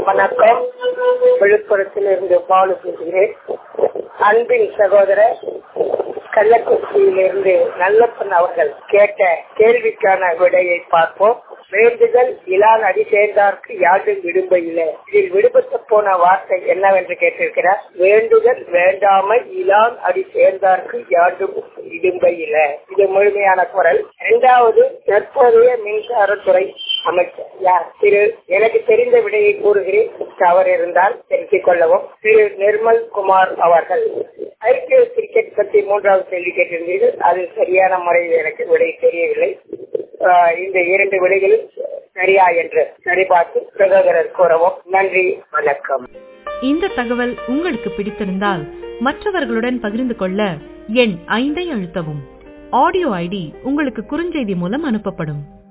வணக்கம். விழுப்புரத்தில் இருந்து பாலு பேசுகிறேன். அன்பின் சகோதரர் கள்ளக்குறிச்சியிலிருந்து நல்லப்பன் அவர்கள் கேட்ட கேள்விக்கான விடையை பார்ப்போம். வேண்டுதல் இலான் அடி சேர்ந்தார்க்கு யாண்டும் விடும்ப இல்லை. இதில் விடுபட்டு போன வார்த்தை என்னவென்று கேட்டிருக்கிறார். வேண்டுதல் வேண்டாமை இலான் அடி சேர்ந்தார்க்கு யாண்டும் இடும்ப இல்லை. இது முழுமையான குரல். இரண்டாவது, தற்போதைய மின்சாரத்துறை அமைச்சர் யார்? எனக்கு தெரிந்த விடையை கூறுகிறேன். தவறு இருந்தால் தெரிவித்துக் கொள்ளவும். திரு நிர்மல் குமார் அவர்கள். ஐபிஎல் கிரிக்கெட் பற்றி 3வது கேள்வி கேட்டிருந்தீர்கள். அது சரியான முறையில் எனக்கு விடை தெரியவில்லை. இந்த 2 விடைகளும் சரியா என்று சரிபார்த்து சகோதரர் கூறவும். நன்றி, வணக்கம். இந்த தகவல் உங்களுக்கு பிடித்திருந்தால் மற்றவர்களுடன் பகிர்ந்து கொள்ள எண் 5 அழுத்தவும். ஆடியோ ஐடி உங்களுக்கு குறுஞ்செய்தி மூலம் அனுப்பப்படும்.